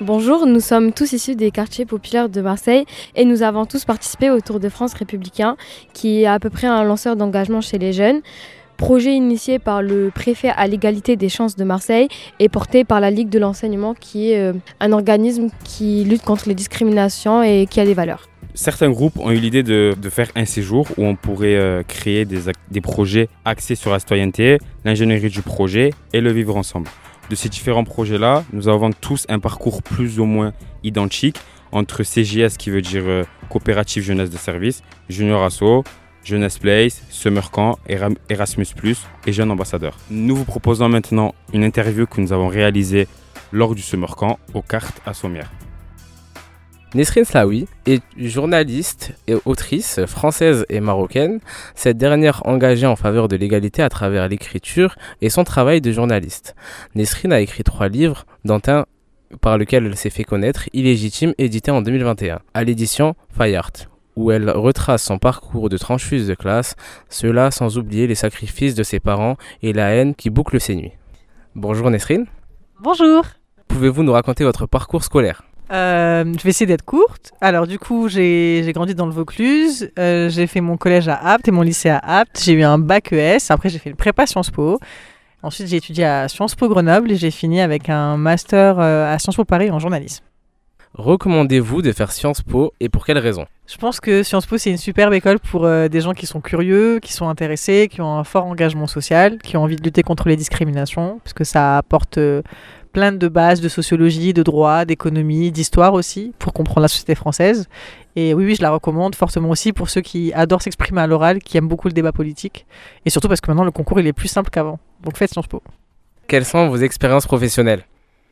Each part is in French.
Bonjour, nous sommes tous issus des quartiers populaires de Marseille et nous avons tous participé au Tour de France républicain qui est à peu près un lanceur d'engagement chez les jeunes. Projet initié par le préfet à l'égalité des chances de Marseille et porté par la Ligue de l'enseignement qui est un organisme qui lutte contre les discriminations et qui a des valeurs. Certains groupes ont eu l'idée de faire un séjour où on pourrait créer des projets axés sur la citoyenneté, l'ingénierie du projet et le vivre ensemble. De ces différents projets-là, nous avons tous un parcours plus ou moins identique entre CJS qui veut dire Coopérative Jeunesse de Service, Junior Asso, Jeunesse Place, Summer Camp, Erasmus+, et Jeunes Ambassadeurs. Nous vous proposons maintenant une interview que nous avons réalisée lors du Summer Camp aux Cartes à Sommières. Nesrine Slaoui est journaliste et autrice française et marocaine, cette dernière engagée en faveur de l'égalité à travers l'écriture et son travail de journaliste. Nesrine a écrit 3 livres, dont un par lequel elle s'est fait connaître, Illégitime, édité en 2021, à l'édition Fayard, où elle retrace son parcours de trancheuse de classe, cela sans oublier les sacrifices de ses parents et la haine qui boucle ses nuits. Bonjour Nesrine. Bonjour. Pouvez-vous nous raconter votre parcours scolaire ? Je vais essayer d'être courte. Alors du coup, j'ai grandi dans le Vaucluse, j'ai fait mon collège à Apt et mon lycée à Apt, j'ai eu un bac ES, après j'ai fait le prépa Sciences Po, ensuite j'ai étudié à Sciences Po Grenoble et j'ai fini avec un master à Sciences Po Paris en journalisme. Recommandez-vous de faire Sciences Po et pour quelles raisons ? Je pense que Sciences Po c'est une superbe école pour des gens qui sont curieux, qui sont intéressés, qui ont un fort engagement social, qui ont envie de lutter contre les discriminations, parce que ça apporte plein de bases de sociologie, de droit, d'économie, d'histoire aussi, pour comprendre la société française. Et oui, je la recommande fortement aussi pour ceux qui adorent s'exprimer à l'oral, qui aiment beaucoup le débat politique. Et surtout parce que maintenant, le concours, il est plus simple qu'avant. Donc faites Sciences Po. Quelles sont vos expériences professionnelles ?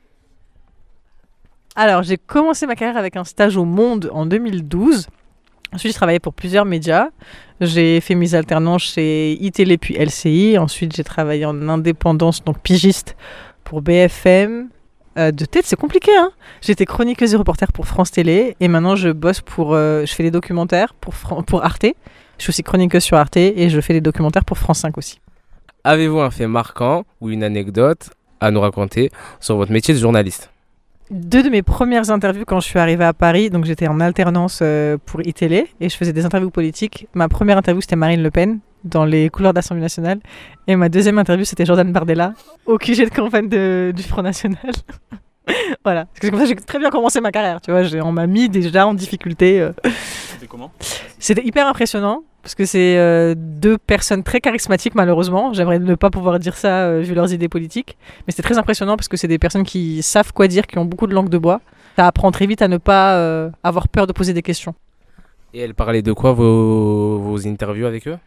Alors, j'ai commencé ma carrière avec un stage au Monde en 2012. Ensuite, j'ai travaillé pour plusieurs médias. J'ai fait mes alternances chez iTélé puis LCI. Ensuite, j'ai travaillé en indépendance, donc pigiste, pour BFM. De tête, c'est compliqué, hein. J'étais chroniqueuse et reporter pour France Télé et maintenant je bosse je fais des documentaires pour Arte. Je suis aussi chroniqueuse sur Arte et je fais des documentaires pour France 5 aussi. Avez-vous un fait marquant ou une anecdote à nous raconter sur votre métier de journaliste ? 2 de mes premières interviews quand je suis arrivée à Paris, donc j'étais en alternance pour iTélé et je faisais des interviews politiques. Ma première interview, c'était Marine Le Pen dans les couleurs de l'Assemblée nationale. Et ma deuxième interview, c'était Jordan Bardella au QG de campagne du Front National. Voilà. Parce que comme ça, j'ai très bien commencé ma carrière. Tu vois, on m'a mis déjà en difficulté. C'était comment ? C'était hyper impressionnant parce que c'est 2 personnes très charismatiques, malheureusement. J'aimerais ne pas pouvoir dire ça vu leurs idées politiques. Mais c'était très impressionnant parce que c'est des personnes qui savent quoi dire, qui ont beaucoup de langue de bois. Ça apprend très vite à ne pas avoir peur de poser des questions. Et elle parlait de quoi vos interviews avec eux ?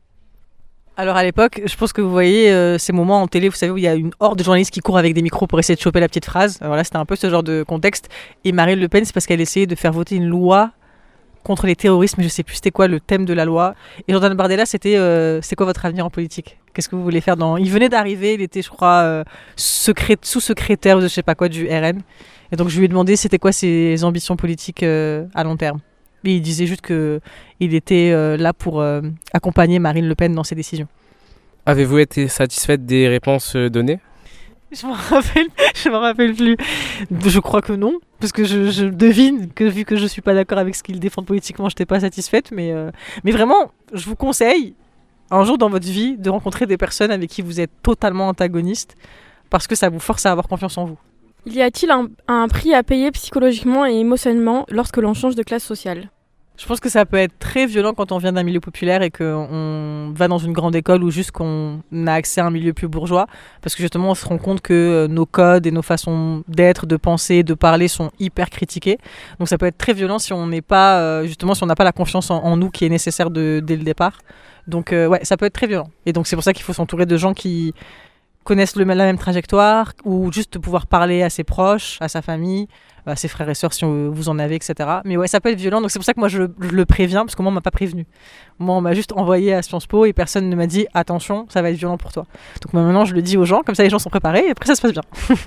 Alors à l'époque, je pense que vous voyez ces moments en télé, vous savez, où il y a une horde de journalistes qui courent avec des micros pour essayer de choper la petite phrase. Voilà, c'était un peu ce genre de contexte. Et Marine Le Pen, c'est parce qu'elle essayait de faire voter une loi contre les terroristes, mais je sais plus c'était quoi le thème de la loi. Et Jordan Bardella, c'était c'est quoi votre avenir en politique ? Qu'est-ce que vous voulez faire Il venait d'arriver, il était, je crois, sous-secrétaire ou je sais pas quoi du RN. Et donc je lui ai demandé c'était quoi ses ambitions politiques à long terme. Et il disait juste qu'il était là pour accompagner Marine Le Pen dans ses décisions. Avez-vous été satisfaite des réponses données ? Je me rappelle plus. Je crois que non, parce que je devine que vu que je suis pas d'accord avec ce qu'ils défendent politiquement, je n'étais pas satisfaite. Mais vraiment, je vous conseille un jour dans votre vie de rencontrer des personnes avec qui vous êtes totalement antagoniste, parce que ça vous force à avoir confiance en vous. Y a-t-il un prix à payer psychologiquement et émotionnellement lorsque l'on change de classe sociale ? Je pense que ça peut être très violent quand on vient d'un milieu populaire et qu'on va dans une grande école ou juste qu'on a accès à un milieu plus bourgeois. Parce que justement, on se rend compte que nos codes et nos façons d'être, de penser, de parler sont hyper critiqués. Donc ça peut être très violent si on n'est pas, justement, si on n'a pas la confiance en nous qui est nécessaire dès le départ. Donc ouais, ça peut être très violent. Et donc c'est pour ça qu'il faut s'entourer de gens qui connaissent la même trajectoire ou juste pouvoir parler à ses proches, à sa famille, à ses frères et sœurs si vous en avez, etc. Mais ouais, ça peut être violent, donc c'est pour ça que moi je le préviens, parce que moi on m'a pas prévenu. Moi on m'a juste envoyé à Sciences Po et personne ne m'a dit attention, ça va être violent pour toi. Donc maintenant je le dis aux gens, comme ça les gens sont préparés et après ça se passe bien.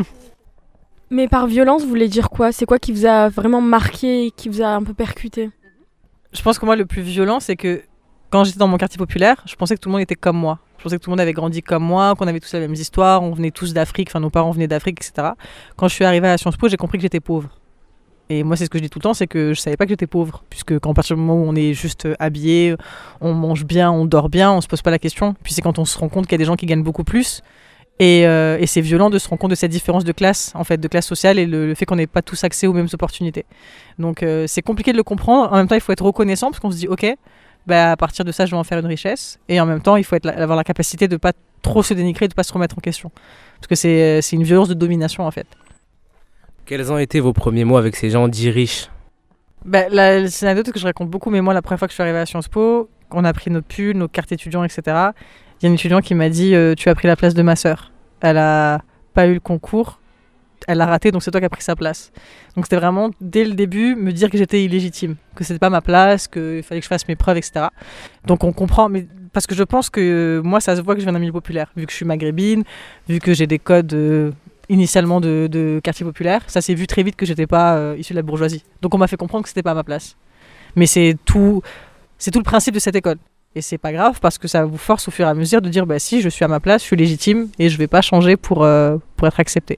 Mais par violence, vous voulez dire quoi ? C'est quoi qui vous a vraiment marqué et qui vous a un peu percuté ? Je pense que moi le plus violent c'est que quand j'étais dans mon quartier populaire, je pensais que tout le monde était comme moi. Je pensais que tout le monde avait grandi comme moi, qu'on avait tous les mêmes histoires, on venait tous d'Afrique, enfin nos parents venaient d'Afrique, etc. Quand je suis arrivée à Sciences Po, j'ai compris que j'étais pauvre. Et moi, c'est ce que je dis tout le temps, c'est que je savais pas que j'étais pauvre, puisque quand à partir du moment où on est juste habillé, on mange bien, on dort bien, on se pose pas la question. Puis c'est quand on se rend compte qu'il y a des gens qui gagnent beaucoup plus. Et c'est violent de se rendre compte de cette différence de classe, en fait, de classe sociale et le fait qu'on n'ait pas tous accès aux mêmes opportunités. Donc c'est compliqué de le comprendre. En même temps, il faut être reconnaissant parce qu'on se dit, ok, à partir de ça, je vais en faire une richesse. Et en même temps, il faut avoir la capacité de pas trop se dénigrer, de pas se remettre en question, parce que c'est une violence de domination, en fait. Quels ont été vos premiers mots avec ces gens dits riches? C'est une anecdote que je raconte beaucoup, mais moi, la première fois que je suis arrivée à Sciences Po, on a pris nos pulls, nos cartes étudiants, etc. Il y a un étudiant qui m'a dit tu as pris la place de ma sœur. Elle a pas eu le concours, elle a raté, donc c'est toi qui as pris sa place. Donc c'était vraiment, dès le début, me dire que j'étais illégitime, que c'était pas ma place, qu'il fallait que je fasse mes preuves, etc. Donc on comprend, mais parce que je pense que moi, ça se voit que je viens d'un milieu populaire, vu que je suis maghrébine, vu que j'ai des codes initialement de quartier populaire, ça s'est vu très vite que j'étais pas issue de la bourgeoisie. Donc on m'a fait comprendre que c'était pas ma place. Mais c'est tout le principe de cette école. Et c'est pas grave parce que ça vous force au fur et à mesure de dire si je suis à ma place, je suis légitime et je vais pas changer pour être accepté.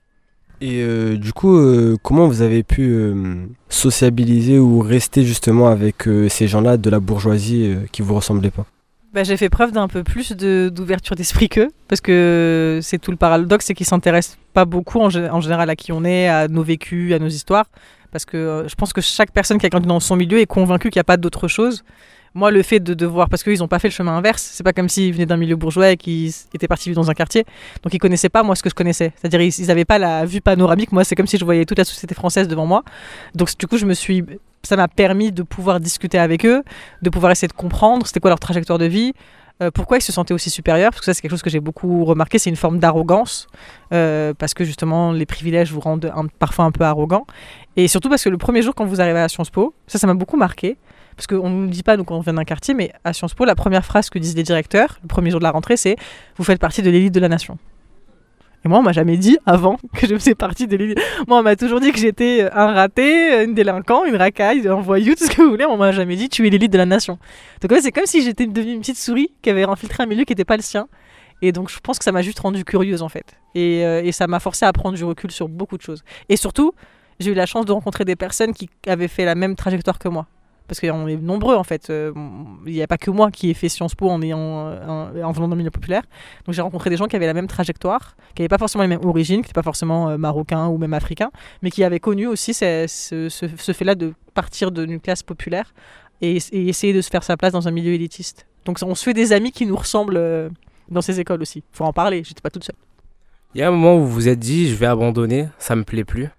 Et du coup, comment vous avez pu sociabiliser ou rester justement avec ces gens-là de la bourgeoisie qui vous ressemblaient pas? J'ai fait preuve d'un peu plus d'ouverture d'esprit qu'eux, parce que c'est tout le paradoxe, c'est qu'ils s'intéressent pas beaucoup en général à qui on est, à nos vécus, à nos histoires, parce que je pense que chaque personne qui a grandi dans son milieu est convaincue qu'il n'y a pas d'autre chose. Moi, le fait de devoir, parce qu'ils n'ont pas fait le chemin inverse, c'est pas comme s'ils venaient d'un milieu bourgeois et qu'ils étaient partis vivre dans un quartier, donc ils connaissaient pas moi ce que je connaissais, c'est-à-dire ils n'avaient pas la vue panoramique. Moi, c'est comme si je voyais toute la société française devant moi, donc du coup ça m'a permis de pouvoir discuter avec eux, de pouvoir essayer de comprendre c'était quoi leur trajectoire de vie, pourquoi ils se sentaient aussi supérieurs, parce que ça c'est quelque chose que j'ai beaucoup remarqué, c'est une forme d'arrogance, parce que justement les privilèges vous rendent parfois un peu arrogant, et surtout parce que le premier jour quand vous arrivez à Sciences Po, ça m'a beaucoup marqué, parce qu'on ne nous dit pas nous quand on vient d'un quartier, mais à Sciences Po, la première phrase que disent les directeurs, le premier jour de la rentrée, c'est « Vous faites partie de l'élite de la nation ». Et moi, on m'a jamais dit avant que je faisais partie de l'élite. Moi, on m'a toujours dit que j'étais un raté, un délinquant, une racaille, un voyou, tout ce que vous voulez. On m'a jamais dit « Tu es l'élite de la nation ». Donc c'est comme si j'étais devenue une petite souris qui avait infiltré un milieu qui n'était pas le sien. Et donc je pense que ça m'a juste rendue curieuse en fait. Et ça m'a forcé à prendre du recul sur beaucoup de choses. Et surtout, j'ai eu la chance de rencontrer des personnes qui avaient fait la même trajectoire que moi. Parce qu'on est nombreux en fait, il n'y a pas que moi qui ai fait Sciences Po en venant d'un milieu populaire. Donc j'ai rencontré des gens qui avaient la même trajectoire, qui n'avaient pas forcément les mêmes origines, qui n'étaient pas forcément marocains ou même africains, mais qui avaient connu aussi ce fait-là de partir d'une classe populaire et essayer de se faire sa place dans un milieu élitiste. Donc on se fait des amis qui nous ressemblent dans ces écoles aussi. Il faut en parler, j'étais pas toute seule. Il y a un moment où vous vous êtes dit je vais abandonner, ça me plaît plus?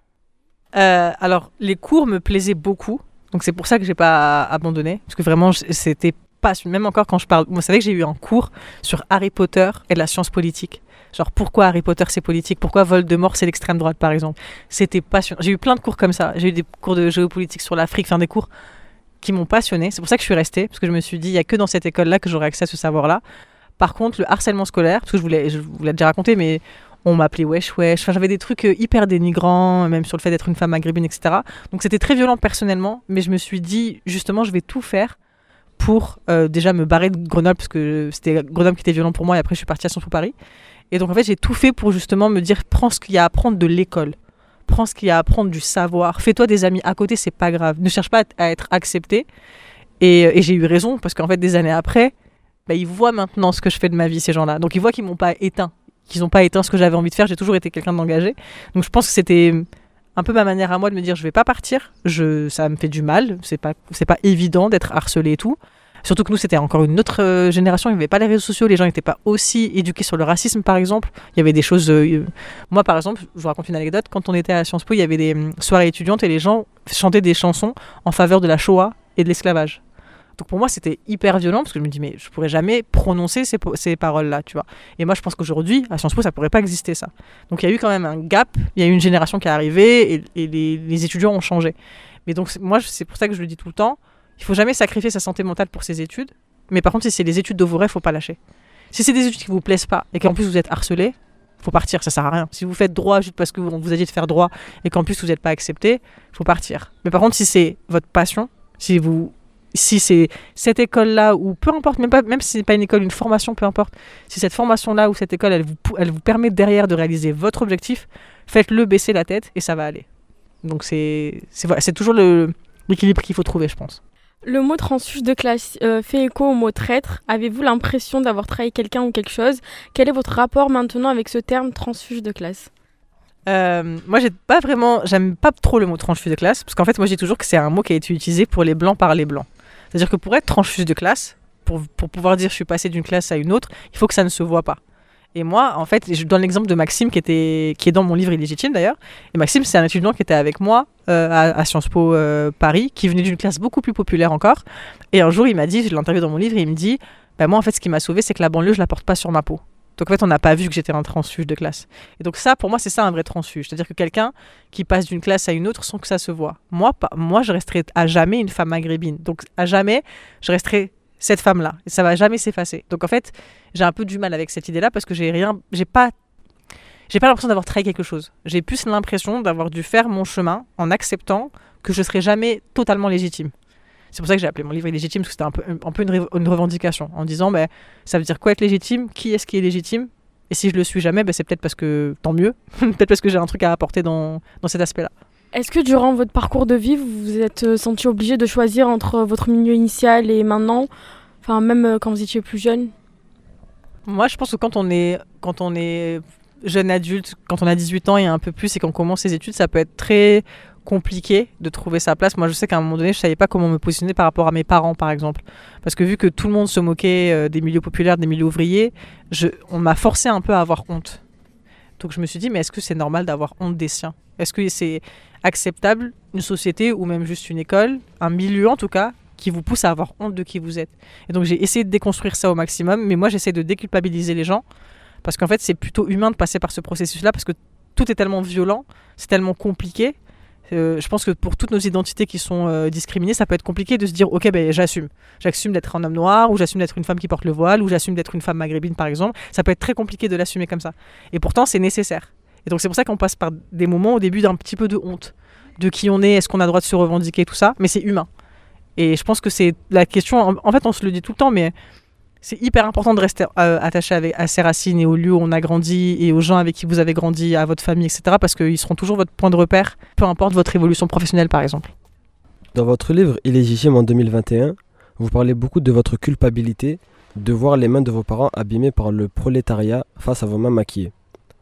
Alors les cours me plaisaient beaucoup. Donc c'est pour ça que j'ai pas abandonné, parce que vraiment c'était passionnant. Même encore quand je parle, vous savez que j'ai eu un cours sur Harry Potter et la science politique. Genre pourquoi Harry Potter c'est politique, pourquoi Voldemort c'est l'extrême droite par exemple. C'était passionnant. J'ai eu plein de cours comme ça. J'ai eu des cours de géopolitique sur l'Afrique, enfin des cours qui m'ont passionné. C'est pour ça que je suis restée, parce que je me suis dit il y a que dans cette école-là que j'aurai accès à ce savoir-là. Par contre le harcèlement scolaire, parce que je vous l'ai déjà raconté, mais on m'appelait wesh. Enfin, j'avais des trucs hyper dénigrants, même sur le fait d'être une femme maghrébine, etc. Donc c'était très violent personnellement, mais je me suis dit, justement, je vais tout faire pour déjà me barrer de Grenoble, parce que c'était Grenoble qui était violent pour moi, et après je suis partie à Sciences Po Paris. Et donc en fait, j'ai tout fait pour justement me dire, prends ce qu'il y a à apprendre de l'école. Prends ce qu'il y a à apprendre du savoir. Fais-toi des amis à côté, c'est pas grave. Ne cherche pas à être accepté. Et j'ai eu raison, parce qu'en fait, des années après, ils voient maintenant ce que je fais de ma vie, ces gens-là. Donc ils voient qu'ils m'ont pas éteint. Qu'ils n'ont pas éteint ce que j'avais envie de faire. J'ai toujours été quelqu'un d'engagé. Donc je pense que c'était un peu ma manière à moi de me dire je vais pas partir. Ça me fait du mal. C'est pas évident d'être harcelé et tout. Surtout que nous, c'était encore une autre génération. Il n'y avait pas les réseaux sociaux. Les gens n'étaient pas aussi éduqués sur le racisme, par exemple. Il y avait des choses... Moi, par exemple, je vous raconte une anecdote. Quand on était à Sciences Po, il y avait des soirées étudiantes et les gens chantaient des chansons en faveur de la Shoah et de l'esclavage. Donc pour moi, c'était hyper violent parce que je me dis, mais je pourrais jamais prononcer ces paroles-là, tu vois. Et moi, je pense qu'aujourd'hui, à Sciences Po, ça pourrait pas exister, ça. Donc il y a eu quand même un gap, il y a eu une génération qui est arrivée et les étudiants ont changé. Mais donc, moi, c'est pour ça que je le dis tout le temps, il faut jamais sacrifier sa santé mentale pour ses études. Mais par contre, si c'est les études de vos rêves, faut pas lâcher. Si c'est des études qui vous plaisent pas et qu'en plus vous êtes harcelé, faut partir, ça sert à rien. Si vous faites droit juste parce que vous a dit de faire droit et qu'en plus vous n'êtes pas accepté, faut partir. Mais par contre, si c'est votre passion, si vous si c'est cette école-là, ou peu importe, même si c'est pas une école, une formation, peu importe, si cette formation-là ou cette école, elle vous permet derrière de réaliser votre objectif, faites-le baisser la tête et ça va aller. Donc c'est toujours l'équilibre qu'il faut trouver, je pense. Le mot transfuge de classe fait écho au mot traître. Avez-vous l'impression d'avoir trahi quelqu'un ou quelque chose ? Quel est votre rapport maintenant avec ce terme transfuge de classe ? Moi, j'aime pas trop le mot transfuge de classe, parce qu'en fait, moi, je dis toujours que c'est un mot qui a été utilisé pour les blancs par les blancs. C'est-à-dire que pour être transfuge de classe, pour pouvoir dire je suis passé d'une classe à une autre, il faut que ça ne se voit pas. Et moi, en fait, je donne l'exemple de Maxime qui est dans mon livre Illégitime d'ailleurs. Et Maxime, c'est un étudiant qui était avec moi à Sciences Po Paris, qui venait d'une classe beaucoup plus populaire encore. Et un jour, il m'a dit, je l'ai interviewé dans mon livre, et il me dit, moi, en fait, ce qui m'a sauvé, c'est que la banlieue, je la porte pas sur ma peau. Donc en fait, on n'a pas vu que j'étais un transfuge de classe. Et donc ça, pour moi, c'est ça un vrai transfuge. C'est-à-dire que quelqu'un qui passe d'une classe à une autre sans que ça se voit. Moi, je resterai à jamais une femme maghrébine. Donc à jamais, je resterai cette femme-là. Et ça va jamais s'effacer. Donc en fait, j'ai un peu du mal avec cette idée-là parce que j'ai pas l'impression d'avoir trahi quelque chose. J'ai plus l'impression d'avoir dû faire mon chemin en acceptant que je serai jamais totalement légitime. C'est pour ça que j'ai appelé mon livre Illégitime, parce que c'était un peu une revendication, en disant ça veut dire quoi être légitime ? Qui est-ce qui est légitime ? Et si je le suis jamais, c'est peut-être parce que, tant mieux, peut-être parce que j'ai un truc à apporter dans cet aspect-là. Est-ce que durant votre parcours de vie, vous vous êtes senti obligé de choisir entre votre milieu initial et maintenant ? Enfin, même quand vous étiez plus jeune ? Moi, je pense que quand on est jeune adulte, quand on a 18 ans et un peu plus et qu'on commence ses études, ça peut être très compliqué de trouver sa place. Moi, je sais qu'à un moment donné, je savais pas comment me positionner par rapport à mes parents, par exemple. Parce que vu que tout le monde se moquait des milieux populaires, des milieux ouvriers, on m'a forcé un peu à avoir honte. Donc je me suis dit, mais est-ce que c'est normal d'avoir honte des siens ? Est-ce que c'est acceptable, une société ou même juste une école, un milieu en tout cas, qui vous pousse à avoir honte de qui vous êtes ? Et donc j'ai essayé de déconstruire ça au maximum, mais moi j'essaie de déculpabiliser les gens, parce qu'en fait c'est plutôt humain de passer par ce processus-là, parce que tout est tellement violent, c'est tellement compliqué. Je pense que pour toutes nos identités qui sont discriminées, ça peut être compliqué de se dire ok, j'assume d'être un homme noir, ou j'assume d'être une femme qui porte le voile, ou j'assume d'être une femme maghrébine par exemple. Ça peut être très compliqué de l'assumer comme ça, et pourtant c'est nécessaire. Et donc c'est pour ça qu'on passe par des moments au début d'un petit peu de honte de qui on est, est-ce qu'on a le droit de se revendiquer, tout ça, mais c'est humain. Et je pense que c'est la question, en fait on se le dit tout le temps, mais c'est hyper important de rester attaché à ses racines et aux lieux où on a grandi et aux gens avec qui vous avez grandi, à votre famille, etc. Parce qu'ils seront toujours votre point de repère, peu importe votre évolution professionnelle par exemple. Dans votre livre Illégitime en 2021, vous parlez beaucoup de votre culpabilité de voir les mains de vos parents abîmées par le prolétariat face à vos mains maquillées.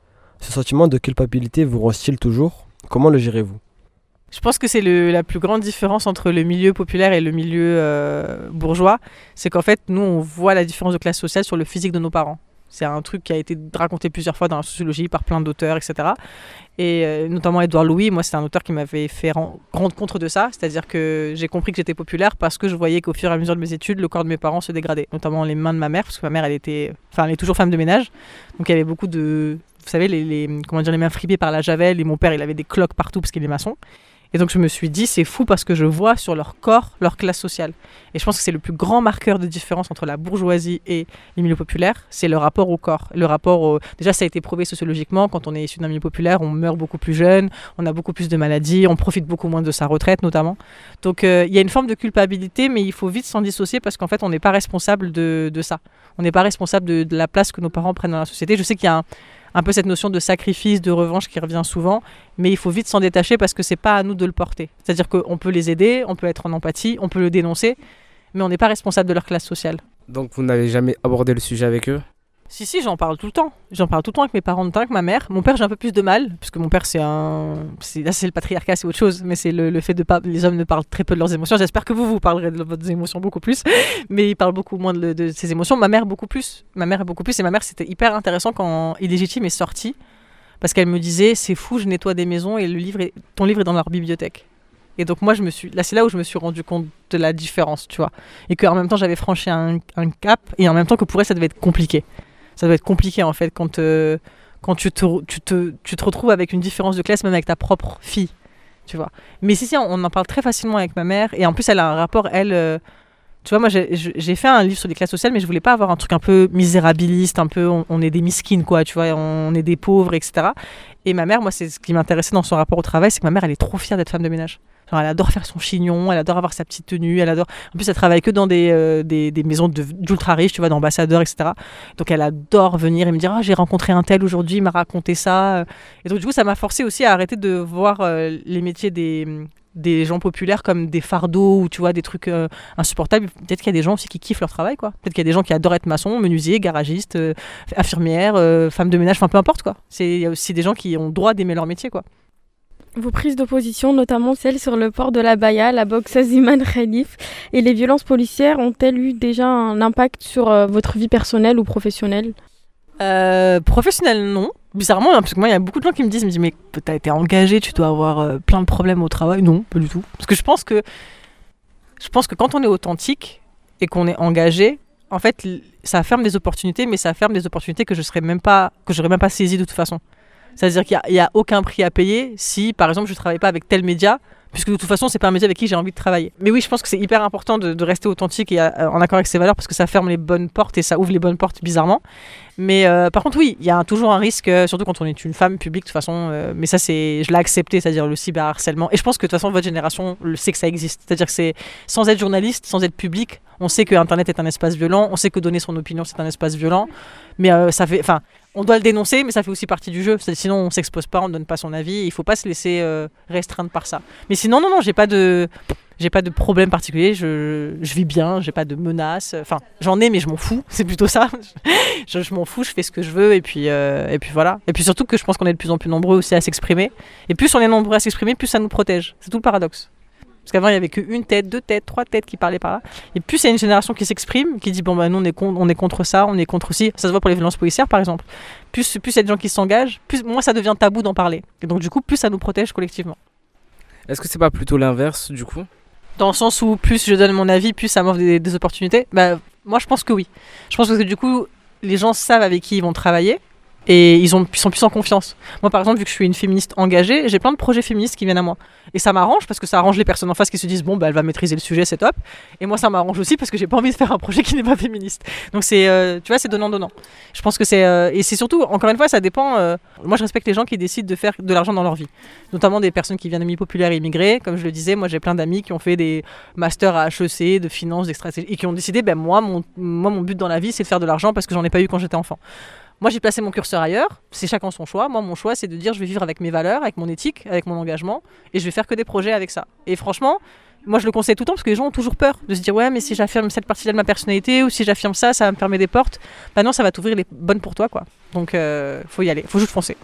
Ce sentiment de culpabilité vous ronge-t-il toujours ? Comment le gérez-vous ? Je pense que c'est la plus grande différence entre le milieu populaire et le milieu bourgeois. C'est qu'en fait, nous, on voit la différence de classe sociale sur le physique de nos parents. C'est un truc qui a été raconté plusieurs fois dans la sociologie par plein d'auteurs, etc. Et notamment Édouard Louis, moi, c'est un auteur qui m'avait fait rendre compte de ça. C'est-à-dire que j'ai compris que j'étais populaire parce que je voyais qu'au fur et à mesure de mes études, le corps de mes parents se dégradait. Notamment les mains de ma mère, parce que ma mère, elle est toujours femme de ménage. Donc il y avait beaucoup de... Vous savez, les mains fripées par la javel. Et mon père, il avait des cloques partout parce qu'il est maçon. Et donc je me suis dit, c'est fou parce que je vois sur leur corps leur classe sociale. Et je pense que c'est le plus grand marqueur de différence entre la bourgeoisie et les milieux populaires, c'est le rapport au corps. Déjà, ça a été prouvé sociologiquement, quand on est issu d'un milieu populaire, on meurt beaucoup plus jeune, on a beaucoup plus de maladies, on profite beaucoup moins de sa retraite notamment. Donc il y a une forme de culpabilité, mais il faut vite s'en dissocier parce qu'en fait, on n'est pas responsable de ça. On n'est pas responsable de la place que nos parents prennent dans la société. Je sais qu'il y a un peu cette notion de sacrifice, de revanche qui revient souvent, mais il faut vite s'en détacher parce que c'est pas à nous de le porter. C'est-à-dire qu'on peut les aider, on peut être en empathie, on peut le dénoncer, mais on n'est pas responsable de leur classe sociale. Donc vous n'avez jamais abordé le sujet avec eux ? Si, j'en parle tout le temps. J'en parle tout le temps avec mes parents, notamment avec ma mère. Mon père, j'ai un peu plus de mal, parce que mon père, là, c'est le patriarcat, c'est autre chose, mais c'est le fait les hommes ne parlent très peu de leurs émotions. J'espère que vous parlerez de vos émotions beaucoup plus, mais il parle beaucoup moins de ses émotions. Ma mère, beaucoup plus. Et ma mère, c'était hyper intéressant quand Illégitime est sorti, parce qu'elle me disait, c'est fou, je nettoie des maisons et ton livre est dans leur bibliothèque. Et donc moi, c'est là où je me suis rendu compte de la différence, tu vois. Et qu'en même temps, j'avais franchi un cap, et en même temps que pour elle, ça devait être compliqué. Ça doit être compliqué en fait quand tu te retrouves avec une différence de classe, même avec ta propre fille, tu vois. Mais si, on en parle très facilement avec ma mère, et en plus elle a un rapport, tu vois, moi j'ai fait un livre sur les classes sociales, mais je voulais pas avoir un truc un peu misérabiliste, un peu on est des miskines quoi, tu vois, on est des pauvres, etc. Et ma mère, moi c'est ce qui m'intéressait dans son rapport au travail, c'est que ma mère elle est trop fière d'être femme de ménage. Genre, elle adore faire son chignon, elle adore avoir sa petite tenue, elle adore. En plus, elle travaille que dans des maisons d'ultra riches, tu vois, d'ambassadeurs, etc. Donc, elle adore venir et me dire, ah, j'ai rencontré un tel aujourd'hui, il m'a raconté ça. Et donc, du coup, ça m'a forcé aussi à arrêter de voir les métiers des gens populaires comme des fardeaux ou tu vois des trucs insupportables. Peut-être qu'il y a des gens aussi qui kiffent leur travail, quoi. Peut-être qu'il y a des gens qui adorent être maçon, menuisier, garagiste, infirmière, femme de ménage, enfin peu importe, quoi. Il y a aussi des gens qui ont le droit d'aimer leur métier, quoi. Vos prises d'opposition, notamment celles sur le port de l'abaya, la boxe Iman Khalif et les violences policières, ont-elles eu déjà un impact sur votre vie personnelle ou professionnelle ? Professionnel, non. Bizarrement, hein, parce que moi, il y a beaucoup de gens qui me disent mais t'as été engagé, tu dois avoir plein de problèmes au travail. Non, pas du tout. Parce que je pense que quand on est authentique et qu'on est engagé, en fait, ça ferme des opportunités, mais ça ferme des opportunités que j'aurais même pas saisies de toute façon. C'est-à-dire qu'il y a aucun prix à payer si, par exemple, je travaille pas avec tel média, puisque de toute façon, c'est pas un média avec qui j'ai envie de travailler. Mais oui, je pense que c'est hyper important de rester authentique et en accord avec ses valeurs, parce que ça ferme les bonnes portes et ça ouvre les bonnes portes bizarrement. Mais par contre, oui, il y a toujours un risque, surtout quand on est une femme publique, de toute façon. Mais ça, je l'ai accepté, c'est-à-dire le cyberharcèlement. Et je pense que de toute façon, votre génération le sait que ça existe. C'est-à-dire que c'est, sans être journaliste, sans être public, on sait que Internet est un espace violent, on sait que donner son opinion, c'est un espace violent. Mais on doit le dénoncer, mais ça fait aussi partie du jeu. Sinon, on s'expose pas, on ne donne pas son avis. Il ne faut pas se laisser restreindre par ça. Mais sinon, non, j'ai pas de problème particulier. Je vis bien, j'ai pas de menaces. Enfin, j'en ai, mais je m'en fous. C'est plutôt ça. je m'en fous, je fais ce que je veux, et puis voilà. Et puis surtout que je pense qu'on est de plus en plus nombreux aussi à s'exprimer. Et plus on est nombreux à s'exprimer, plus ça nous protège. C'est tout le paradoxe. Parce qu'avant, il n'y avait qu'une tête, 2 têtes, 3 têtes qui parlaient par là. Et plus il y a une génération qui s'exprime, qui dit bon, bah, nous, on est contre ça, on est contre aussi. Ça se voit pour les violences policières, par exemple. Plus il y a des gens qui s'engagent, moins ça devient tabou d'en parler. Et donc, du coup, plus ça nous protège collectivement. Est-ce que c'est pas plutôt l'inverse, du coup ? Dans le sens où plus je donne mon avis, plus ça m'offre des opportunités. Bah, moi, je pense que oui. Je pense que du coup, les gens savent avec qui ils vont travailler. Et ils sont plus en confiance. Moi, par exemple, vu que je suis une féministe engagée, j'ai plein de projets féministes qui viennent à moi. Et ça m'arrange parce que ça arrange les personnes en face qui se disent bon, bah, elle va maîtriser le sujet, c'est top. Et moi, ça m'arrange aussi parce que j'ai pas envie de faire un projet qui n'est pas féministe. Donc, tu vois, c'est donnant-donnant. Je pense que et c'est surtout, encore une fois, ça dépend. Moi, je respecte les gens qui décident de faire de l'argent dans leur vie. Notamment des personnes qui viennent de milieux populaires et immigrés. Comme je le disais, moi, j'ai plein d'amis qui ont fait des masters à HEC, de finance, d'extra-stratégie, et qui ont décidé, ben, moi, mon but dans la vie, c'est de faire de l'argent parce que j'en ai pas eu quand j'étais enfant. Moi, j'ai placé mon curseur ailleurs, c'est chacun son choix. Moi, mon choix, c'est de dire je vais vivre avec mes valeurs, avec mon éthique, avec mon engagement, et je vais faire que des projets avec ça. Et franchement, moi, je le conseille tout le temps parce que les gens ont toujours peur de se dire ouais, mais si j'affirme cette partie-là de ma personnalité ou si j'affirme ça, ça va me fermer des portes. Bah non, ça va t'ouvrir les bonnes pour toi, quoi. Donc, faut y aller, faut juste foncer.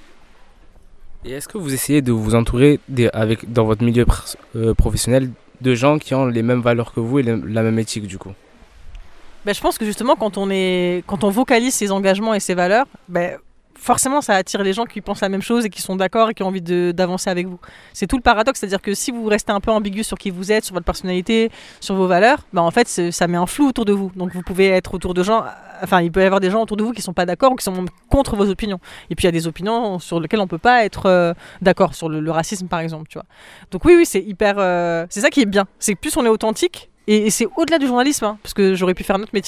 Et est-ce que vous essayez de vous entourer dans votre milieu professionnel de gens qui ont les mêmes valeurs que vous et la même éthique, du coup ? Je pense que justement, quand on vocalise ses engagements et ses valeurs, forcément, ça attire les gens qui pensent la même chose et qui sont d'accord et qui ont envie d'avancer avec vous. C'est tout le paradoxe, c'est-à-dire que si vous restez un peu ambigu sur qui vous êtes, sur votre personnalité, sur vos valeurs, en fait, ça met un flou autour de vous. Donc, vous pouvez être autour de gens... Enfin, il peut y avoir des gens autour de vous qui ne sont pas d'accord ou qui sont contre vos opinions. Et puis, il y a des opinions sur lesquelles on ne peut pas être d'accord, sur le racisme, par exemple, tu vois. Donc, oui, c'est hyper... c'est ça qui est bien. C'est que plus on est authentique, et c'est au-delà du journalisme, hein, parce que j'aurais pu faire un autre métier,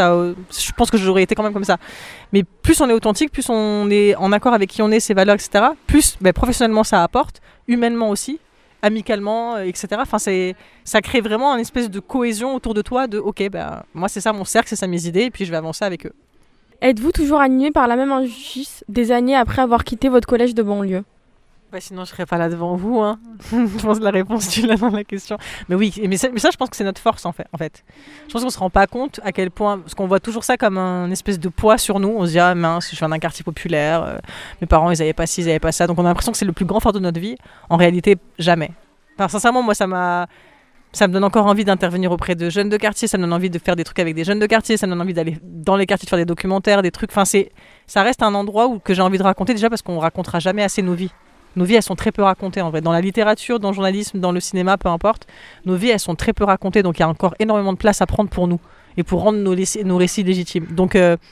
je pense que j'aurais été quand même comme ça. Mais plus on est authentique, plus on est en accord avec qui on est, ses valeurs, etc., plus professionnellement ça apporte, humainement aussi, amicalement, etc. Enfin, ça crée vraiment une espèce de cohésion autour de toi, de ok, moi c'est ça mon cercle, c'est ça mes idées, et puis je vais avancer avec eux. Êtes-vous toujours animé par la même injustice des années après avoir quitté votre collège de banlieue ? Sinon je serais pas là devant vous, hein. Je pense que la réponse tu l'as dans la question. Mais oui, mais ça je pense que c'est notre force en fait. Je pense qu'on se rend pas compte à quel point, parce qu'on voit toujours ça comme un espèce de poids sur nous. On se dit ah mince, je viens d'un quartier populaire, mes parents ils avaient pas ci, ils avaient pas ça, donc on a l'impression que c'est le plus grand fardeau de notre vie. En réalité, jamais. Enfin, sincèrement, moi ça me donne encore envie d'intervenir auprès de jeunes de quartier, ça me donne envie de faire des trucs avec des jeunes de quartier, ça me donne envie d'aller dans les quartiers, de faire des documentaires, des trucs. Enfin, ça reste un endroit que j'ai envie de raconter déjà parce qu'on racontera jamais assez nos vies. Nos vies, elles sont très peu racontées en vrai. Dans la littérature, dans le journalisme, dans le cinéma, peu importe. Nos vies, elles sont très peu racontées. Donc, il y a encore énormément de place à prendre pour nous et pour rendre nos récits légitimes. Donc,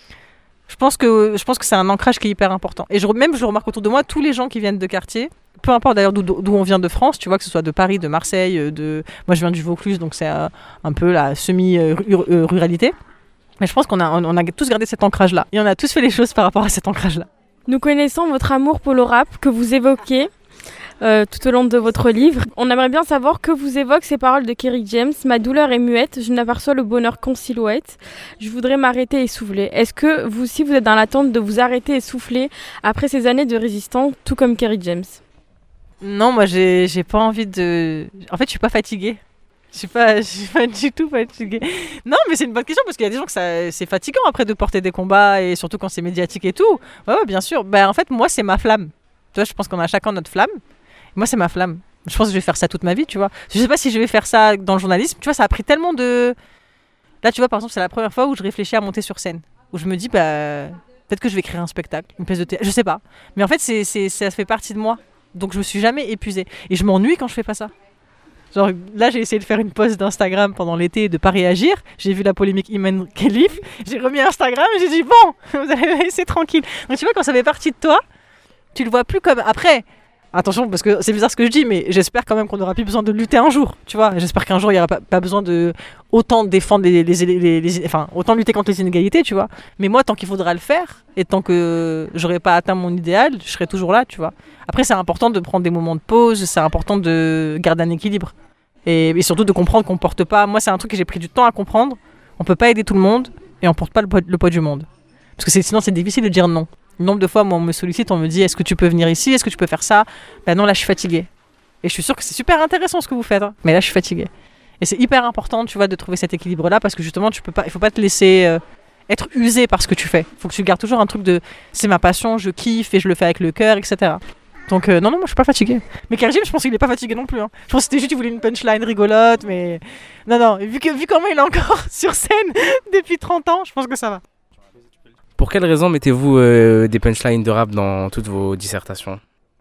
je pense que c'est un ancrage qui est hyper important. Et je remarque autour de moi, tous les gens qui viennent de quartier, peu importe d'ailleurs d'où on vient de France, tu vois, que ce soit de Paris, de Marseille, moi je viens du Vaucluse, donc c'est un peu la semi-ruralité. Mais je pense qu'on a tous gardé cet ancrage-là. Et on a tous fait les choses par rapport à cet ancrage-là. Nous connaissons votre amour pour le rap que vous évoquez. tout au long de votre livre. On aimerait bien savoir que vous évoquent ces paroles de Kerry James. Ma douleur est muette, je n'aperçois le bonheur qu'en silhouette. Je voudrais m'arrêter et souffler. Est-ce que vous aussi vous êtes dans l'attente de vous arrêter et souffler après ces années de résistance, tout comme Kerry James? Non, moi j'ai pas envie de. En fait, je suis pas fatiguée. Je suis pas du tout fatiguée. Non, mais c'est une bonne question parce qu'il y a des gens que c'est fatigant après de porter des combats et surtout quand c'est médiatique et tout. Ouais, bien sûr. En fait, moi, c'est ma flamme. Tu vois, je pense qu'on a chacun notre flamme. Moi, c'est ma flamme. Je pense que je vais faire ça toute ma vie, tu vois. Je sais pas si je vais faire ça dans le journalisme. Tu vois, ça a pris tellement de. Là, tu vois, par exemple, c'est la première fois où je réfléchis à monter sur scène. Où je me dis, peut-être que je vais créer un spectacle, une pièce de théâtre. Je sais pas. Mais en fait, ça fait partie de moi. Donc, je me suis jamais épuisée. Et je m'ennuie quand je fais pas ça. Genre, là, j'ai essayé de faire une post d'Instagram pendant l'été et de pas réagir. J'ai vu la polémique Iman Khalif. J'ai remis Instagram et j'ai dit, bon, vous allez me laisser tranquille. Donc, tu vois, quand ça fait partie de toi, tu le vois plus comme. Après, attention, parce que c'est bizarre ce que je dis, mais j'espère quand même qu'on n'aura plus besoin de lutter un jour. Tu vois, j'espère qu'un jour, il n'y aura pas besoin de autant défendre enfin, autant lutter contre les inégalités, tu vois. Mais moi, tant qu'il faudra le faire et tant que j'aurai pas atteint mon idéal, je serai toujours là, tu vois. Après, c'est important de prendre des moments de pause, c'est important de garder un équilibre. Et surtout de comprendre qu'on porte pas. Moi, c'est un truc que j'ai pris du temps à comprendre. On peut pas aider tout le monde et on porte pas le poids du monde. Parce que sinon, c'est difficile de dire non. Le nombre de fois, moi, on me sollicite, on me dit est-ce que tu peux venir ici? Est-ce que tu peux faire ça? Non, là, je suis fatiguée. Et je suis sûre que c'est super intéressant ce que vous faites. Hein. Mais là, je suis fatiguée. Et c'est hyper important, tu vois, de trouver cet équilibre-là parce que justement, il faut pas te laisser être usé par ce que tu fais. Il faut que tu gardes toujours un truc de c'est ma passion, je kiffe et je le fais avec le cœur, etc. Donc non, moi je suis pas fatigué. Mais Kerry James, je pense qu'il est pas fatigué non plus. Hein. Je pense que c'était juste qu'il voulait une punchline rigolote, mais non. Vu comment il est encore sur scène depuis 30 ans, je pense que ça va. Pour quelles raisons mettez-vous des punchlines de rap dans toutes vos dissertations?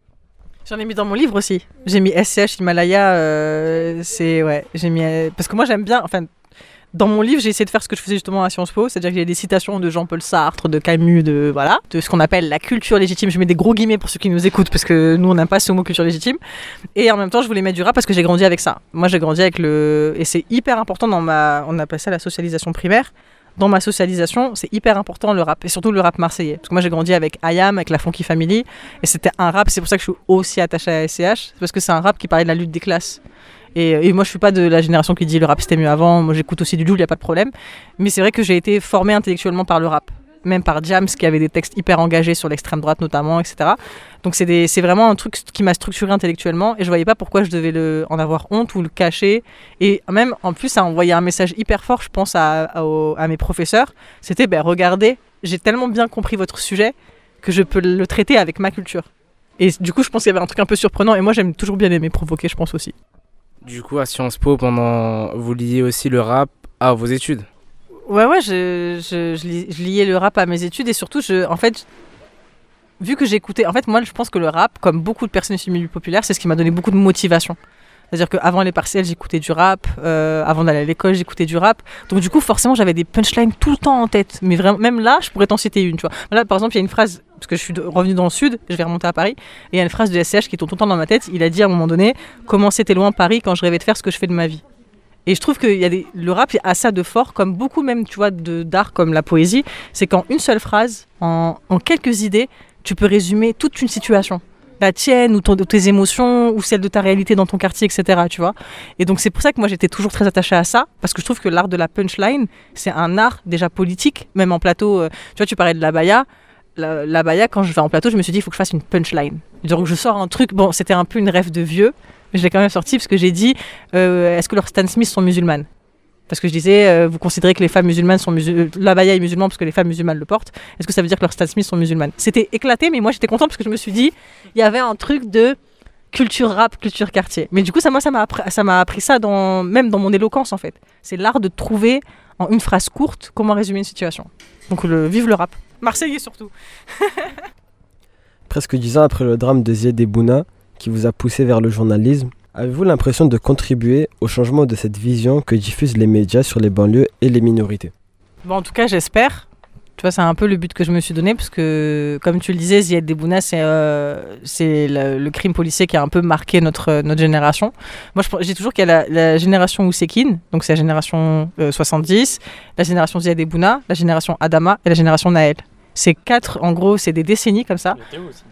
J'en ai mis dans mon livre aussi. J'ai mis SCH Himalaya, j'ai mis parce que moi j'aime bien. Enfin, dans mon livre, j'ai essayé de faire ce que je faisais justement à Sciences Po, c'est-à-dire qu'il y a des citations de Jean-Paul Sartre, de Camus, de ce qu'on appelle la culture légitime. Je mets des gros guillemets pour ceux qui nous écoutent, parce que nous, on n'aime pas ce mot culture légitime. Et en même temps, je voulais mettre du rap parce que j'ai grandi avec ça. Moi, j'ai grandi avec et c'est hyper important on appelle ça la socialisation primaire. Dans ma socialisation, c'est hyper important le rap, et surtout le rap marseillais. Parce que moi, j'ai grandi avec IAM, avec la Funky Family, et c'était un rap, c'est pour ça que je suis aussi attachée à SCH, parce que c'est un rap qui parlait de la lutte des classes. Et moi, je suis pas de la génération qui dit le rap c'était mieux avant. Moi, j'écoute aussi du Jul, il n'y a pas de problème. Mais c'est vrai que j'ai été formée intellectuellement par le rap. Même par Jams, qui avait des textes hyper engagés sur l'extrême droite notamment, etc. Donc c'est vraiment un truc qui m'a structuré intellectuellement. Et je voyais pas pourquoi je devais en avoir honte ou le cacher. Et même, en plus, ça a envoyé un message hyper fort, je pense, à mes professeurs. C'était, regardez, j'ai tellement bien compris votre sujet que je peux le traiter avec ma culture. Et du coup, je pense qu'il y avait un truc un peu surprenant. Et moi, j'aime toujours bien aimer provoquer, je pense aussi. Du coup, à Sciences Po, vous liez aussi le rap à vos études? Ouais, je liais le rap à mes études et surtout, vu que j'écoutais... En fait, moi, je pense que le rap, comme beaucoup de personnes issues du milieu populaire, c'est ce qui m'a donné beaucoup de motivation. C'est-à-dire qu'avant les partiels, j'écoutais du rap. Avant d'aller à l'école, j'écoutais du rap. Donc du coup, forcément, j'avais des punchlines tout le temps en tête. Mais vraiment, même là, je pourrais t'en citer une, tu vois. Là, par exemple, il y a une phrase, parce que je suis revenu dans le sud, je vais remonter à Paris, et il y a une phrase de SCH qui tourne tout le temps dans ma tête. Il a dit à un moment donné, comment c'était loin Paris quand je rêvais de faire ce que je fais de ma vie. Et je trouve que le rap a ça de fort, comme beaucoup même, tu vois, d'art comme la poésie, c'est qu'en une seule phrase, en quelques idées, tu peux résumer toute une situation. La tienne, ou tes émotions, ou celle de ta réalité dans ton quartier, etc. Tu vois. Et donc c'est pour ça que moi j'étais toujours très attachée à ça, parce que je trouve que l'art de la punchline, c'est un art déjà politique, même en plateau. Tu vois, tu parlais de l'abaya. L'abaya, quand je vais en plateau, je me suis dit, il faut que je fasse une punchline. Donc je sors un truc, bon, c'était un peu une rêve de vieux, mais je l'ai quand même sorti parce que j'ai dit, est-ce que leurs Stan Smith sont musulmanes? Parce que je disais, vous considérez que les femmes musulmanes sont l'abaya est musulman parce que les femmes musulmanes le portent. Est-ce que ça veut dire que leurs Stan Smith sont musulmanes? C'était éclaté, mais moi j'étais contente parce que je me suis dit, il y avait un truc de culture rap, culture quartier. Mais du coup, ça m'a appris ça même dans mon éloquence en fait. C'est l'art de trouver en une phrase courte comment résumer une situation. Donc vive le rap. Marseillais surtout. Presque 10 ans après le drame de Ziad Bouna, qui vous a poussé vers le journalisme, avez-vous l'impression de contribuer au changement de cette vision que diffusent les médias sur les banlieues et les minorités? Bon, en tout cas, j'espère. Tu vois, c'est un peu le but que je me suis donné, parce que, comme tu le disais, Ziad Bouna, c'est le crime policier qui a un peu marqué notre génération. Moi, j'ai toujours qu'il y a la génération Oussekine, donc c'est la génération 70, la génération Ziad Bouna, la génération Adama et la génération Naël. Ces quatre, en gros, c'est des décennies comme ça.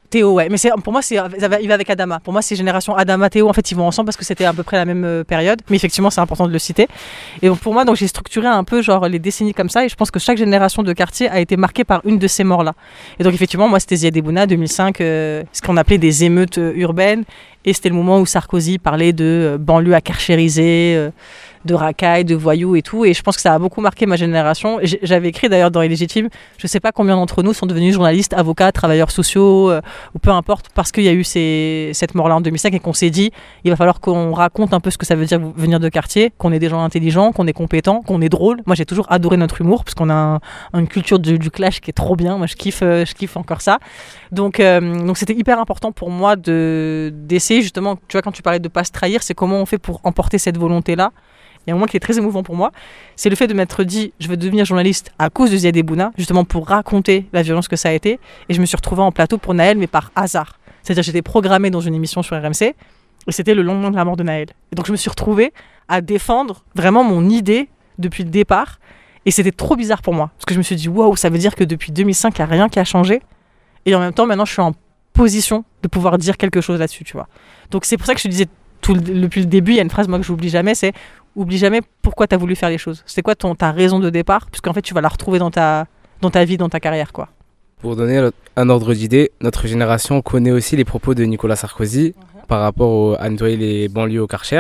Théo, ouais. Mais pour moi, il va avec Adama. Pour moi, c'est génération Adama, Théo. En fait, ils vont ensemble parce que c'était à peu près la même période. Mais effectivement, c'est important de le citer. Et donc, pour moi, j'ai structuré un peu genre les décennies comme ça. Et je pense que chaque génération de quartier a été marquée par une de ces morts-là. Et donc, effectivement, moi, c'était Ziad Ebouna, 2005, ce qu'on appelait des émeutes urbaines. Et c'était le moment où Sarkozy parlait de banlieue à carchériser, de racailles, de voyous et tout. Et je pense que ça a beaucoup marqué ma génération. J'avais écrit d'ailleurs dans Illégitime, je ne sais pas combien d'entre nous sont devenus journalistes, avocats, travailleurs sociaux, ou peu importe, parce qu'il y a eu cette mort-là en 2005 et qu'on s'est dit, il va falloir qu'on raconte un peu ce que ça veut dire venir de quartier, qu'on est des gens intelligents, qu'on est compétents, qu'on est drôle. Moi, j'ai toujours adoré notre humour, parce qu'on a une culture du clash qui est trop bien. Moi, je kiffe encore ça. Donc c'était hyper important pour moi d'essayer justement, tu vois, quand tu parlais de ne pas se trahir, c'est comment on fait pour emporter cette volonté-là. Il y a un moment qui est très émouvant pour moi, c'est le fait de m'être dit je veux devenir journaliste à cause de Ziad Ebouna, justement pour raconter la violence que ça a été. Et je me suis retrouvée en plateau pour Naël, mais par hasard. C'est-à-dire que j'étais programmée dans une émission sur RMC, et c'était le lendemain de la mort de Naël. Et donc je me suis retrouvée à défendre vraiment mon idée depuis le départ. Et c'était trop bizarre pour moi, parce que je me suis dit waouh, ça veut dire que depuis 2005, il n'y a rien qui a changé. Et en même temps, maintenant, je suis en position de pouvoir dire quelque chose là-dessus, tu vois. Donc c'est pour ça que je te disais depuis le début, il y a une phrase moi que j'oublie jamais, c'est oublie jamais pourquoi tu as voulu faire les choses. C'était quoi ta raison de départ, puisqu'en fait tu vas la retrouver dans ta vie, dans ta carrière, quoi. Pour donner un ordre d'idée, notre génération connaît aussi les propos de Nicolas Sarkozy par rapport à nettoyer les banlieues au Karcher.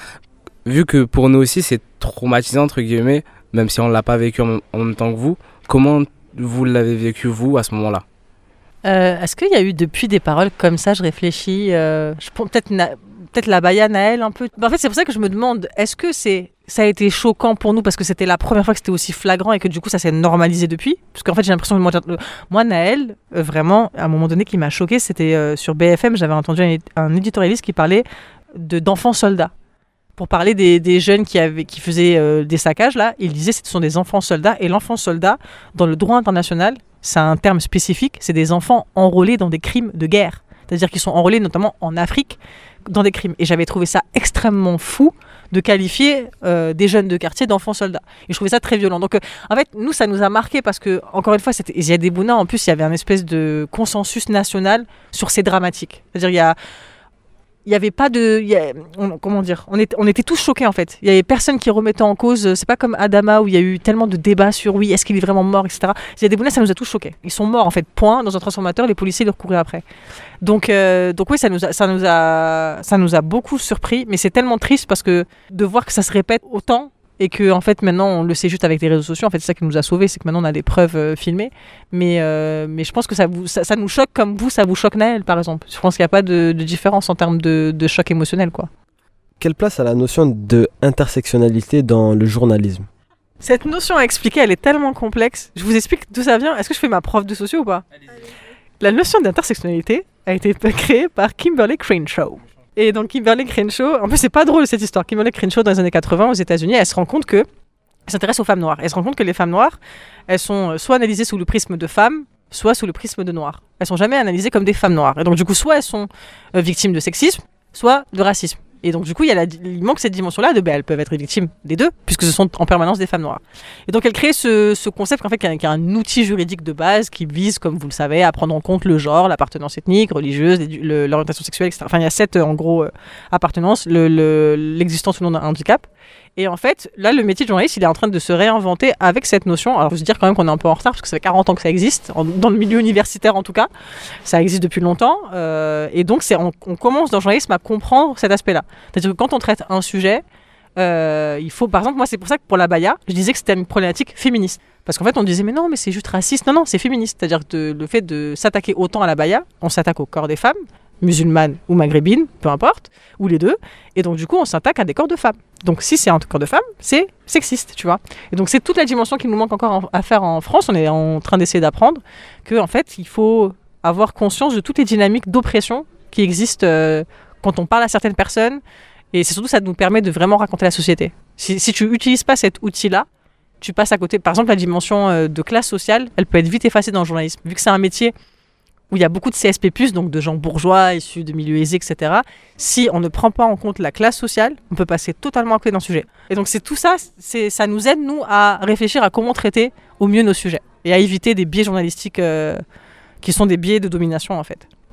Vu que pour nous aussi c'est traumatisant entre guillemets, même si on ne l'a pas vécu en même temps que vous, comment vous l'avez vécu vous à ce moment-là? Est-ce qu'il y a eu depuis des paroles comme ça? Je réfléchis, peut-être la Baya Naël un peu. En fait, c'est pour ça que je me demande, est-ce que ça a été choquant pour nous parce que c'était la première fois que c'était aussi flagrant et que du coup ça s'est normalisé depuis? Parce qu'en fait, j'ai l'impression que moi Naël, vraiment, à un moment donné, qui m'a choqué, c'était sur BFM, j'avais entendu un éditorialiste qui parlait d'enfants soldats. Pour parler des jeunes qui faisaient des saccages, là, il disait que ce sont des enfants soldats. Et l'enfant soldat, dans le droit international, c'est un terme spécifique, c'est des enfants enrôlés dans des crimes de guerre. C'est-à-dire qu'ils sont enrôlés notamment en Afrique dans des crimes. Et j'avais trouvé ça extrêmement fou de qualifier des jeunes de quartier d'enfants soldats. Et je trouvais ça très violent. Donc en fait, nous, ça nous a marqué parce que, encore une fois, c'était Ziad Ebouna. En plus, il y avait un espèce de consensus national sur ces dramatiques. C'est-à-dire, il y avait pas de... comment dire, on était tous choqués en fait. Il y avait personne qui remettait en cause. C'est pas comme Adama où il y a eu tellement de débats sur oui, est-ce qu'il est vraiment mort, etc. Ziad Ebouna, ça nous a tous choqués. Ils sont morts en fait, point, dans un transformateur, les policiers leur couraient après. Donc oui, ça nous a beaucoup surpris, mais c'est tellement triste parce que de voir que ça se répète autant et que en fait maintenant on le sait juste avec les réseaux sociaux. En fait, c'est ça qui nous a sauvés, c'est que maintenant on a des preuves filmées. Mais je pense que ça nous choque comme vous, ça vous choque Naël par exemple. Je pense qu'il n'y a pas de différence en termes de choc émotionnel, quoi. Quelle place a la notion de intersectionnalité dans le journalisme? Cette notion à expliquer, elle est tellement complexe. Je vous explique d'où ça vient. Est-ce que je fais ma prof de socio ou pas? La notion d'intersectionnalité a été créée par Kimberly Crenshaw. Et donc Kimberly Crenshaw, en plus c'est pas drôle cette histoire, Kimberly Crenshaw dans les années 80 aux États-Unis, elle se rend compte qu'elle s'intéresse aux femmes noires. Elle se rend compte que les femmes noires, elles sont soit analysées sous le prisme de femmes, soit sous le prisme de noirs. Elles sont jamais analysées comme des femmes noires. Et donc du coup, soit elles sont victimes de sexisme, soit de racisme. Et donc du coup, il manque cette dimension-là elles peuvent être victimes des deux, puisque ce sont en permanence des femmes noires. Et donc elle crée ce concept en fait, qui est un outil juridique de base qui vise, comme vous le savez, à prendre en compte le genre, l'appartenance ethnique, religieuse, l'orientation sexuelle, etc. Enfin, il y a 7 en gros appartenances, l'existence ou non d'un handicap. Et en fait, là, le métier de journaliste, il est en train de se réinventer avec cette notion. Alors, je veux se dire quand même qu'on est un peu en retard, parce que ça fait 40 ans que ça existe, dans le milieu universitaire en tout cas. Ça existe depuis longtemps. Et donc, on commence dans le journalisme à comprendre cet aspect-là. C'est-à-dire que quand on traite un sujet, il faut, par exemple, moi, c'est pour ça que pour la Baya, je disais que c'était une problématique féministe. Parce qu'en fait, on disait, mais non, mais c'est juste raciste. Non, c'est féministe. C'est-à-dire que le fait de s'attaquer autant à la Baya, on s'attaque au corps des femmes, musulmanes ou maghrébines, peu importe, ou les deux. Et donc, du coup, on s'attaque à des corps de femmes. Donc, si c'est un corps de femme, c'est sexiste, tu vois. Et donc, c'est toute la dimension qui nous manque encore à faire en France. On est en train d'essayer d'apprendre qu'en fait, il faut avoir conscience de toutes les dynamiques d'oppression qui existent quand on parle à certaines personnes. Et c'est surtout, ça nous permet de vraiment raconter la société. Si tu n'utilises pas cet outil-là, tu passes à côté. Par exemple, la dimension de classe sociale, elle peut être vite effacée dans le journalisme. Vu que c'est un métier où il y a beaucoup de CSP+, donc de gens bourgeois, issus de milieux aisés, etc. Si on ne prend pas en compte la classe sociale, on peut passer totalement à côté d'un sujet. Et donc c'est tout ça, ça nous aide, nous, à réfléchir à comment traiter au mieux nos sujets. Et à éviter des biais journalistiques qui sont des biais de domination, en fait.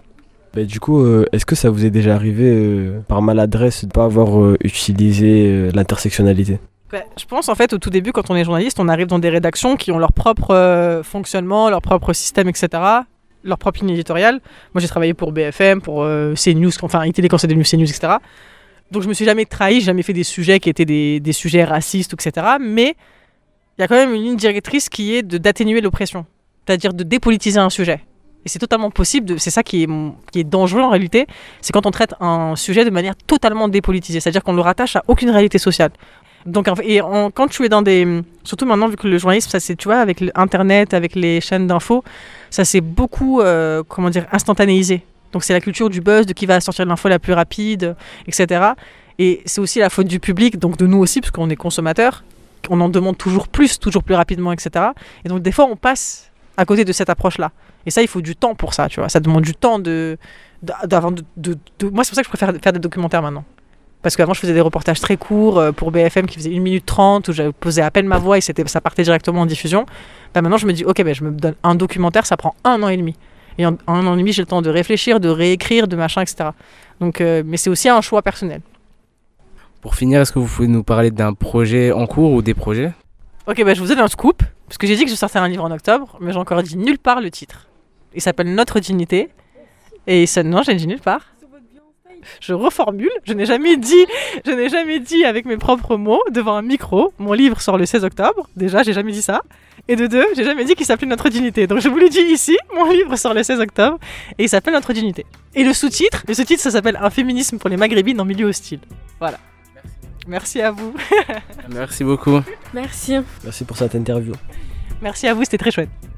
Du coup, est-ce que ça vous est déjà arrivé par maladresse de ne pas avoir utilisé l'intersectionnalité? Je pense en fait au tout début, quand on est journaliste, on arrive dans des rédactions qui ont leur propre fonctionnement, leur propre système, etc. Leur propre ligne éditoriale. Moi j'ai travaillé pour BFM, pour CNews, enfin ITV quand c'est devenu CNews, etc. Donc je me suis jamais trahi, j'ai jamais fait des sujets qui étaient des sujets racistes, etc. Mais il y a quand même une ligne directrice qui est d'atténuer l'oppression, c'est-à-dire de dépolitiser un sujet. Et c'est totalement possible, c'est ça qui est dangereux en réalité, c'est quand on traite un sujet de manière totalement dépolitisée, c'est-à-dire qu'on ne le rattache à aucune réalité sociale. Donc, quand tu es dans des... Surtout maintenant, vu que le journalisme, ça c'est, tu vois, avec Internet, avec les chaînes d'infos, ça c'est beaucoup, instantanéisé. Donc c'est la culture du buzz, de qui va sortir l'info la plus rapide, etc. Et c'est aussi la faute du public, donc de nous aussi, parce qu'on est consommateurs, on en demande toujours plus rapidement, etc. Et donc des fois, on passe à côté de cette approche-là. Et ça, il faut du temps pour ça, tu vois. Ça demande du temps Moi, c'est pour ça que je préfère faire des documentaires maintenant. Parce qu'avant, je faisais des reportages très courts pour BFM qui faisaient 1 minute 30, où j'avais posé à peine ma voix et ça partait directement en diffusion. Maintenant, je me dis, ok, je me donne un documentaire, ça prend 1 an et demi. Et en 1 an et demi, j'ai le temps de réfléchir, de réécrire, de machin, etc. Donc, mais c'est aussi un choix personnel. Pour finir, est-ce que vous pouvez nous parler d'un projet en cours ou des projets? Ok, je vous donne un scoop, parce que j'ai dit que je sortais un livre en octobre, mais j'ai encore dit nulle part le titre. Il s'appelle Notre Dignité. Et ça, non, j'ai dit nulle part. Je reformule, je n'ai jamais dit avec mes propres mots devant un micro, mon livre sort le 16 octobre, déjà j'ai jamais dit ça, et de deux, j'ai jamais dit qu'il s'appelait Notre Dignité. Donc je vous le dis ici, mon livre sort le 16 octobre et il s'appelle Notre Dignité. Et le sous-titre ça s'appelle Un féminisme pour les maghrébines en milieu hostile. Voilà. Merci à vous. Merci beaucoup. Merci. Merci pour cette interview. Merci à vous, c'était très chouette.